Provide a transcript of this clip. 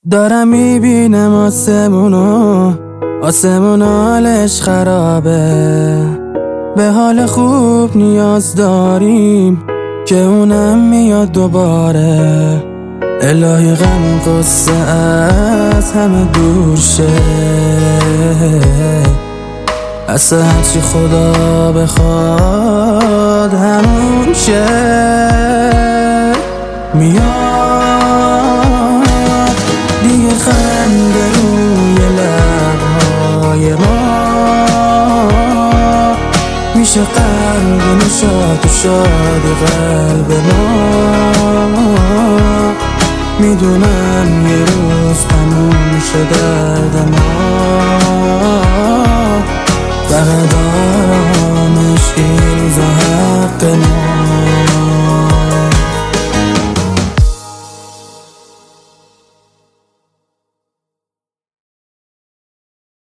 دارم میبینم آسمون حالش خرابه. به حال خوب نیاز داریم که اونم میاد دوباره. الهی غم قصه از همه دور شه، اصلا هرچی خدا بخواد همون شه. میاد دیگه خنده روی لبهای ما، میشه قلب نشاط و شادی قلب ما. میدونم یه روز تموم شه درد ما، فقط آرامش این روزا